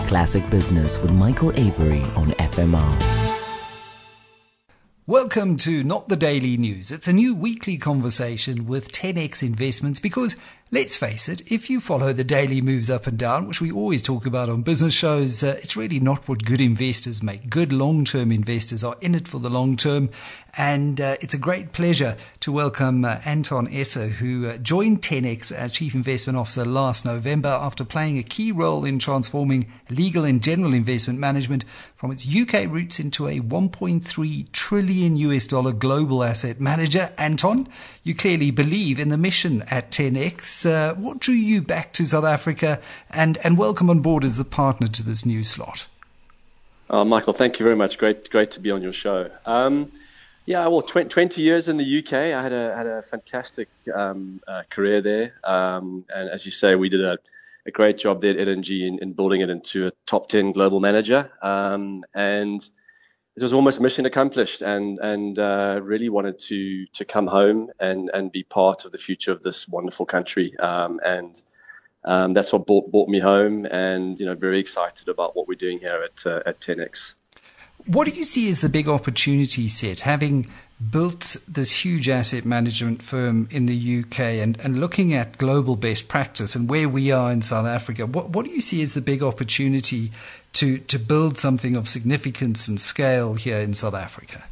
Classic Business with Michael Avery on FMR. Welcome to Not the Daily News. It's a new weekly conversation with 10X Investments because, let's face it, if you follow the daily moves up and down, which we always talk about on business shows, it's really not what good investors make. Good long-term investors are in it for the long term. And it's a great pleasure to welcome Anton Esser, who joined 10X as Chief Investment Officer last November after playing a key role in transforming legal and general investment management from its UK roots into a $1.3 trillion global asset manager. Anton, you clearly believe in the mission at 10X. What drew you back to South Africa and welcome on board as the partner to this new slot? Michael, thank you very much. Great to be on your show. Yeah, well, 20 years in the UK. I had a fantastic career there, and as you say, we did a great job there at L&G in building it into a top 10 global manager, and it was almost mission accomplished. And really wanted to come home and be part of the future of this wonderful country, and that's what brought me home. And very excited about what we're doing here at 10X. What do you see as the big opportunity set, having built this huge asset management firm in the UK and looking at global best practice and where we are in South Africa? What do you see as the big opportunity to build something of significance and scale here in South Africa?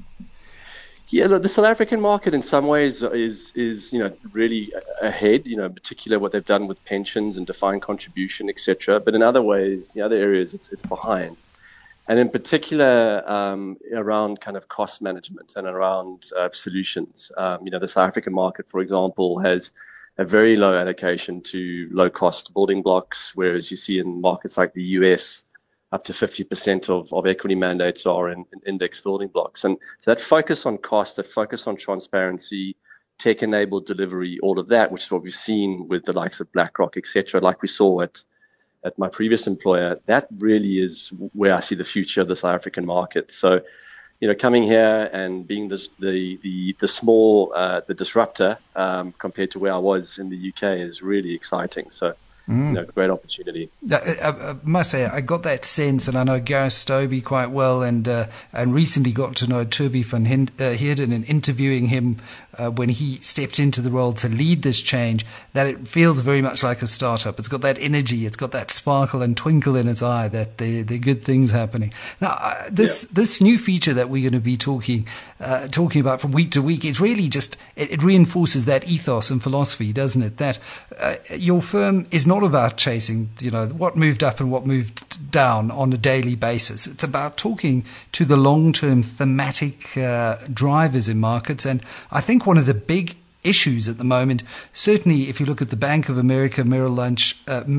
Yeah, look, the South African market in some ways is really ahead, in particular what they've done with pensions and defined contribution, etc. But in other ways, other areas, it's behind. And in particular, around kind of cost management and around solutions. The South African market, for example, has a very low allocation to low-cost building blocks, whereas you see in markets like the US, up to 50% of equity mandates are in index building blocks. And so that focus on cost, that focus on transparency, tech-enabled delivery, all of that, which is what we've seen with the likes of BlackRock, etc., like we saw at my previous employer, that really is where I see the future of the South African market. So, coming here and being the small, the disruptor compared to where I was in the UK is really exciting. So, great opportunity. I must say, I got that sense, and I know Gareth Stobie quite well, and recently got to know Toby van Heerden and interviewing him when he stepped into the role to lead this change, that it feels very much like a startup. It's got that energy, it's got that sparkle and twinkle in its eye, that there are good things happening. Now, this new feature that we're going to be talking about from week to week is really just, it reinforces that ethos and philosophy, doesn't it? That your firm is not about chasing, what moved up and what moved down on a daily basis. It's about talking to the long-term thematic drivers in markets. And I think one of the big issues at the moment, certainly if you look at the Bank of America Merrill Lynch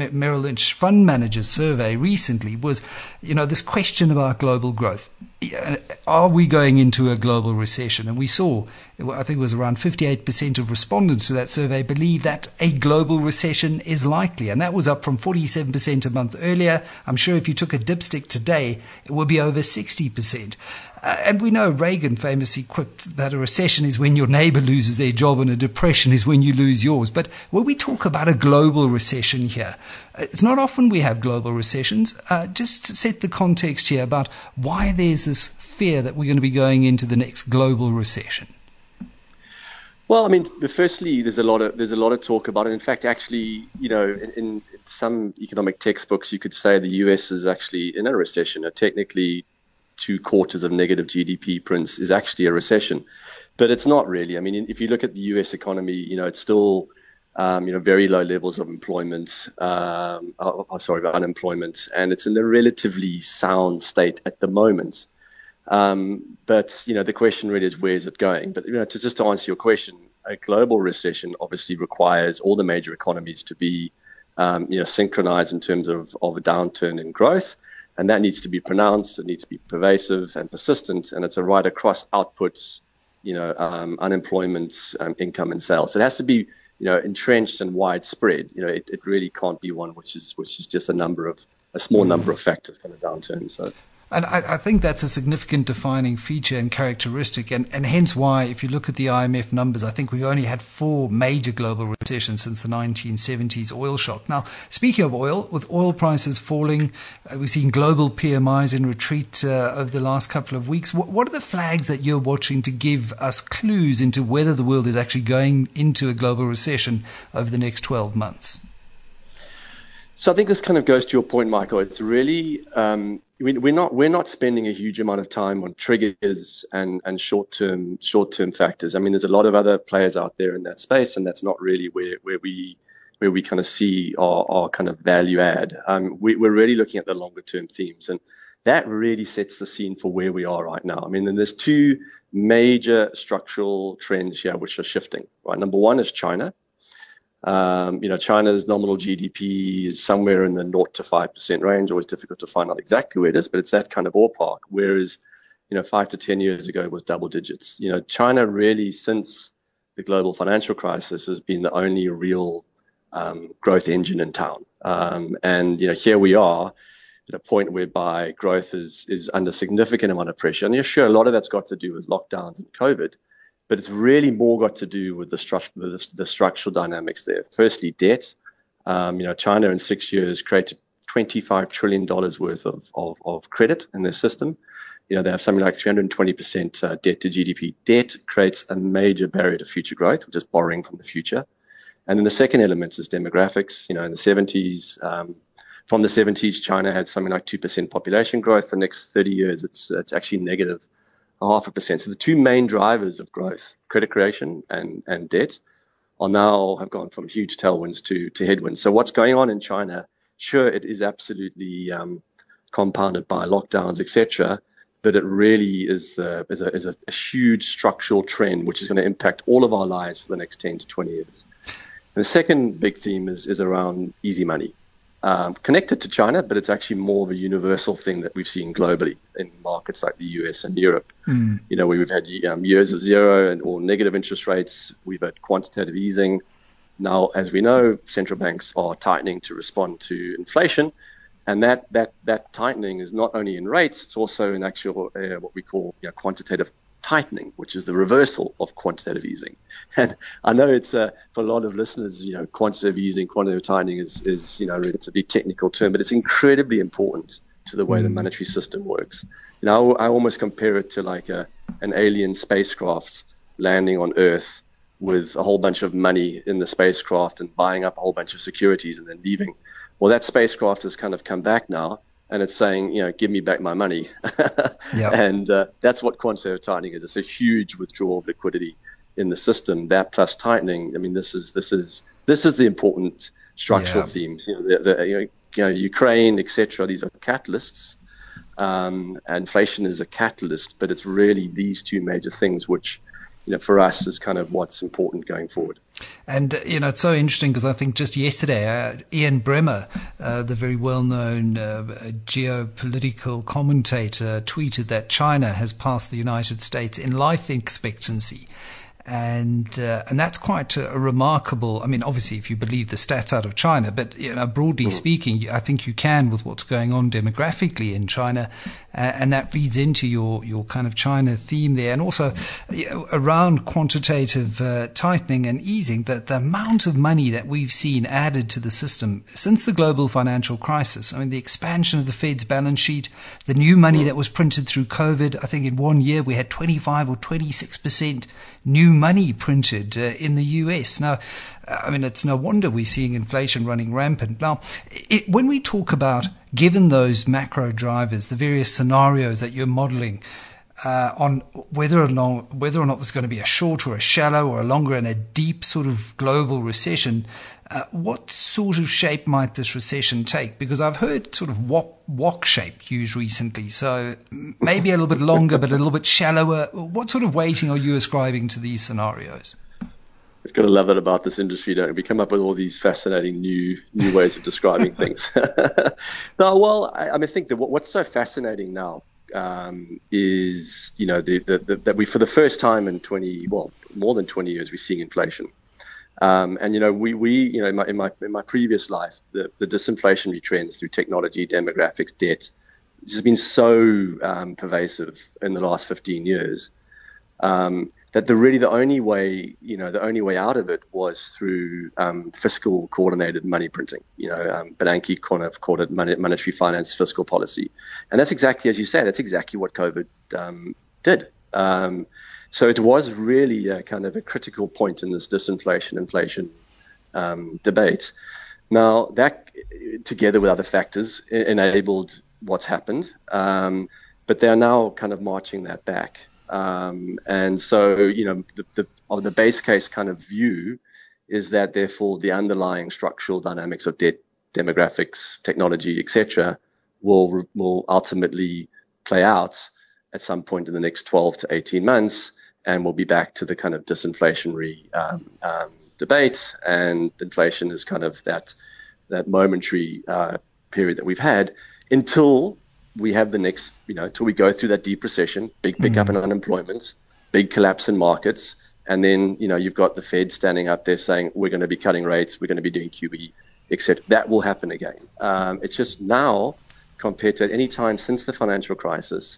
fund managers survey recently, was this question about global growth. Are we going into a global recession? And we saw, I think it was around 58% of respondents to that survey believe that a global recession is likely, and that was up from 47% a month earlier. I'm sure if you took a dipstick today, it would be over 60%. And we know Reagan famously quipped that a recession is when your neighbor loses their job and a depression is when you lose yours. But when we talk about a global recession here, it's not often we have global recessions. Just to set the context here about why there's this fear that we're going to be going into the next global recession. Well, I mean, firstly, there's a lot of talk about it. In fact, actually, in some economic textbooks, you could say the US is actually in a recession. Technically, 2 quarters of negative GDP prints is actually a recession, but it's not really. I mean, if you look at the US economy, it's still, very low levels of employment, unemployment, and it's in a relatively sound state at the moment. But the question really is, where is it going? But to answer your question, a global recession obviously requires all the major economies to be, synchronized in terms of a downturn in growth. And that needs to be pronounced, it needs to be pervasive and persistent, and it's a right across outputs, unemployment, income and sales. So it has to be, entrenched and widespread. It really can't be one which is just a small number of factors kind of downturn. So And I think that's a significant defining feature and characteristic, and hence why, if you look at the IMF numbers, I think we've only had 4 major global recessions since the 1970s oil shock. Now, speaking of oil, with oil prices falling, we've seen global PMIs in retreat over the last couple of weeks. What are the flags that you're watching to give us clues into whether the world is actually going into a global recession over the next 12 months? So I think this kind of goes to your point, Michael. It's really we're not spending a huge amount of time on triggers and short-term factors. I mean, there's a lot of other players out there in that space, and that's not really where we kind of see our kind of value add. We're really looking at the longer-term themes, and that really sets the scene for where we are right now. I mean, and there's 2 major structural trends here which are shifting. Right, number one is China. China's nominal GDP is somewhere in the 0 to 5% range. Always difficult to find out exactly where it is, but it's that kind of ballpark. Whereas, 5 to 10 years ago it was double digits. China really, since the global financial crisis, has been the only real growth engine in town. And here we are at a point whereby growth is under significant amount of pressure. And sure, a lot of that's got to do with lockdowns and COVID. But it's really more got to do with the structural dynamics there. Firstly, debt. China in 6 years created $25 trillion worth of credit in their system. They have something like 320% debt to GDP. Debt creates a major barrier to future growth, which is borrowing from the future. And then the second element is demographics. In the 70s, from the 70s, China had something like 2% population growth. The next 30 years, it's actually negative 0.5%. So the 2 main drivers of growth, credit creation and debt, have gone from huge tailwinds to headwinds. So what's going on in China? Sure, it is absolutely compounded by lockdowns, etc. But it really is a huge structural trend which is going to impact all of our lives for the next 10 to 20 years. And the second big theme is around easy money. Connected to China, but it's actually more of a universal thing that we've seen globally in markets like the US and Europe. We've had years of 0 or negative interest rates. We've had quantitative easing. Now, as we know, central banks are tightening to respond to inflation. And that tightening is not only in rates, it's also in actual what we call quantitative tightening, which is the reversal of quantitative easing. And I know it's for a lot of listeners, quantitative easing, quantitative tightening is a relatively technical term, but it's incredibly important to the way the monetary system works. I almost compare it to like an alien spacecraft landing on Earth with a whole bunch of money in the spacecraft and buying up a whole bunch of securities and then leaving. Well, that spacecraft has kind of come back now. And it's saying, give me back my money. Yep. And that's what quantitative tightening is. It's a huge withdrawal of liquidity in the system. That plus tightening. I mean, this is the important structural theme. Ukraine, etc. These are catalysts. Inflation is a catalyst, but it's really these 2 major things which, for us is kind of what's important going forward. And, it's so interesting because I think just yesterday, Ian Bremmer, the very well-known geopolitical commentator, tweeted that China has passed the United States in life expectancy. And that's quite a remarkable, I mean, obviously, if you believe the stats out of China, but, broadly speaking, I think you can with what's going on demographically in China. And that feeds into your kind of China theme there. And also around quantitative tightening and easing, the amount of money that we've seen added to the system since the global financial crisis. I mean, the expansion of the Fed's balance sheet, the new money that was printed through COVID. I think in 1 year we had 25 or 26% new money printed in the US. Now, I mean, it's no wonder we're seeing inflation running rampant. Now, when we talk about, given those macro drivers, the various scenarios that you're modeling on whether or not there's going to be a short or a shallow or a longer and a deep sort of global recession, what sort of shape might this recession take? Because I've heard sort of wok shape used recently, so maybe a little bit longer but a little bit shallower. What sort of weighting are you ascribing to these scenarios? I've got to love it about this industry, don't we? We come up with all these fascinating new ways of describing things. No, well, I think that what's so fascinating now is, that we, for the first time in more than 20 years, we're seeing inflation. And in my previous life, the disinflationary trends through technology, demographics, debt, just been so pervasive in the last 15 years that the only way out of it was through fiscal coordinated money printing. Bernanke kind of called it monetary finance fiscal policy, and that's exactly, as you said, that's exactly what COVID did. So it was really a kind of a critical point in this inflation debate. Now that, together with other factors, enabled what's happened, but they are now kind of marching that back. And so, the base case kind of view is that therefore the underlying structural dynamics of debt, demographics, technology, etc., will ultimately play out at some point in the next 12 to 18 months, and we'll be back to the kind of disinflationary debate. And inflation is kind of that momentary period that we've had until we have the next, till we go through that deep recession, big pickup in unemployment, big collapse in markets, and then, you've got the Fed standing up there saying, we're going to be cutting rates, we're going to be doing QE, etc. That will happen again. It's just now, compared to any time since the financial crisis,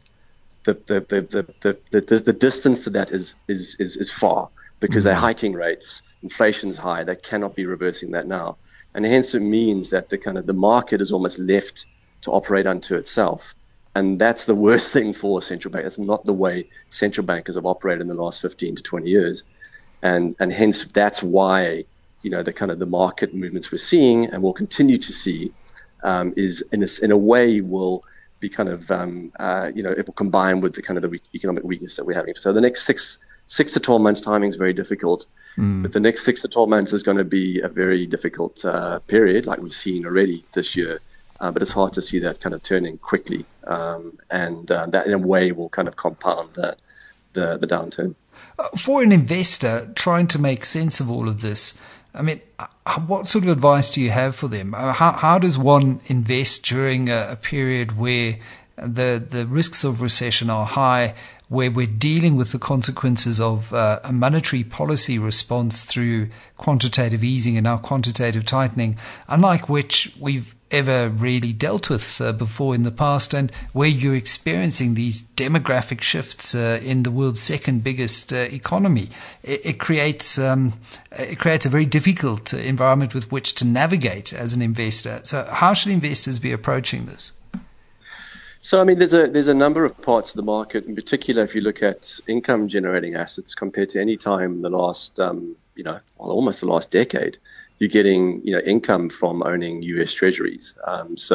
the distance to that is far, because they're hiking rates, inflation's high, they cannot be reversing that now. And hence it means that the market is almost left to operate unto itself. And that's the worst thing for a central bank. That's not the way central bankers have operated in the last 15 to 20 years. And hence that's why, the market movements we're seeing and will continue to see is in a way will be kind of, it will combine with the economic weakness that we're having. So the next six to 12 months timing is very difficult. But the next 6 to 12 months is going to be a very difficult period, like we've seen already this year. But it's hard to see that kind of turning quickly, and that in a way will kind of compound the downturn. For an investor trying to make sense of all of this, I mean, what sort of advice do you have for them? How does one invest during a period where the risks of recession are high, where we're dealing with the consequences of a monetary policy response through quantitative easing and now quantitative tightening, unlike which we've ever really dealt with before in the past, and where you're experiencing these demographic shifts in the world's second biggest economy? It creates a very difficult environment with which to navigate as an investor. So how should investors be approaching this? So, I mean, there's a number of parts of the market, in particular, if you look at income generating assets compared to any time in the last, almost the last decade, you're getting, income from owning US Treasuries. Bonds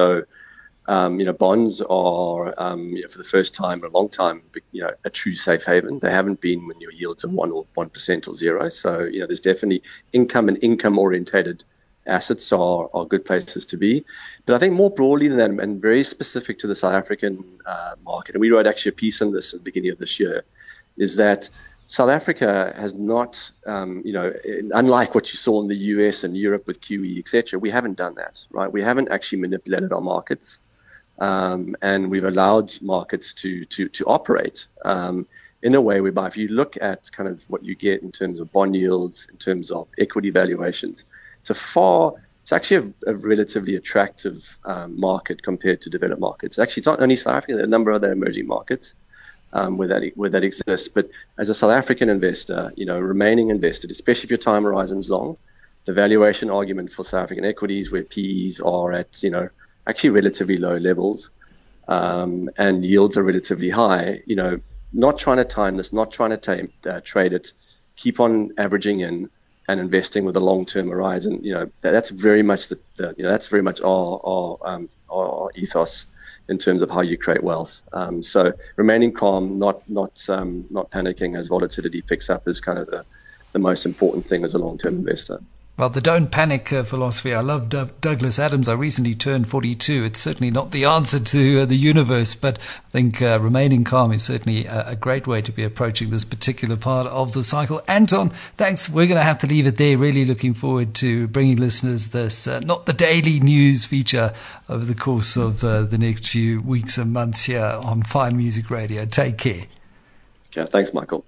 are, for the first time in a long time, a true safe haven. They haven't been when your yields are 1% or zero. So, there's definitely income and income orientated assets are good places to be. But I think more broadly than that, and very specific to the South African market, and we wrote actually a piece on this at the beginning of this year, is that South Africa has not, unlike what you saw in the US and Europe with QE, etc., we haven't done that, right? We haven't actually manipulated our markets, and we've allowed markets to operate in a way whereby if you look at kind of what you get in terms of bond yields, in terms of equity valuations, it's actually a relatively attractive market compared to developed markets. Actually, it's not only South Africa, there are a number of other emerging markets where that exists. But as a South African investor, remaining invested, especially if your time horizon is long, the valuation argument for South African equities where PEs are at, actually relatively low levels, and yields are relatively high, not trying to time this, not trying to trade it, keep on averaging in and investing with a long-term horizon. That's very much that's very much our ethos in terms of how you create wealth. So remaining calm, not panicking as volatility picks up is kind of the most important thing as a long-term investor. Well, the don't panic philosophy, I love Douglas Adams. I recently turned 42. It's certainly not the answer to the universe, but I think remaining calm is certainly a great way to be approaching this particular part of the cycle. Anton, thanks. We're going to have to leave it there. Really looking forward to bringing listeners this, not the daily news feature over the course of the next few weeks and months here on Fine Music Radio. Take care. Okay, thanks, Michael.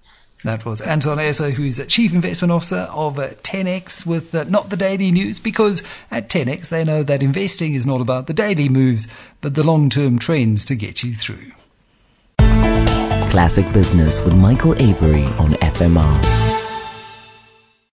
That was Anton Esser, who's Chief Investment Officer of 10X with Not the Daily News, because at 10X they know that investing is not about the daily moves, but the long-term trends to get you through. Classic Business with Michael Avery on FMR.